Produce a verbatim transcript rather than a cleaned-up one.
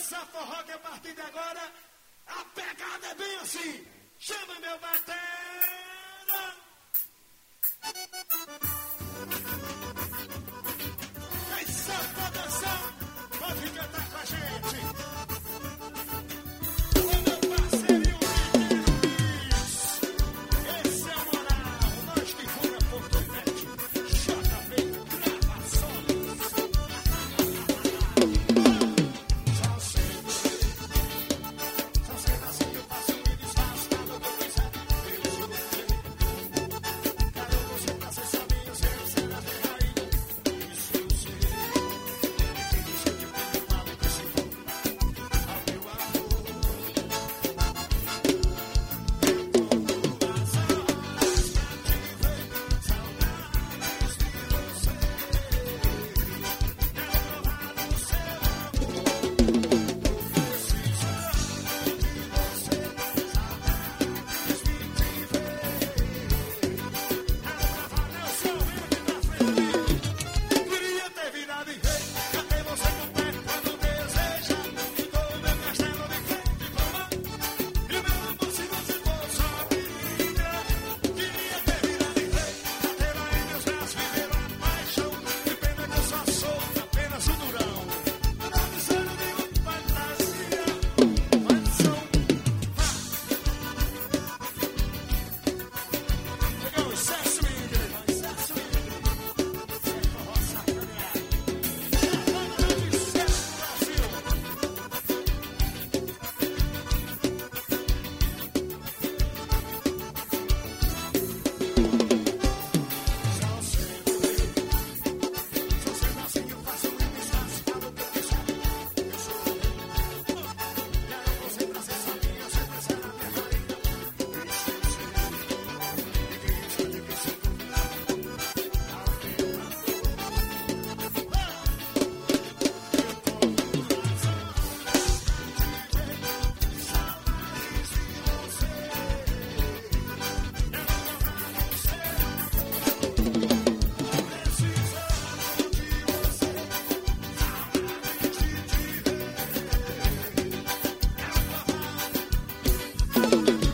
dançar forró que a partir de agora a pegada é bem assim. Chama meu batera. Quem sabe pra dançar, pode cantar com a gente. O meu parceiro Luiz, esse é o moral, nós que fura Porto Net, J B Gravações. Só sei, só sei assim que eu faço e desfaço quando eu quiser. Quero você pra ser só minha, ser será ter rainha. Isso eu sei. Isso que eu falo que se for ao meu amor. Queria ter virado em rei, até você com pé quando deseja. Ficou o meu castelo de quente e coma. E o meu amor se você for só minha. Queria ter virado em rei, até lá em meus braços viver a paixão. Que pena que eu só sou apenas um durão. Não me sendo de uma fantasia, mas sou. Pegou o excesso íngreme, o excesso íngreme. Sem forró sacaneado. Thank you.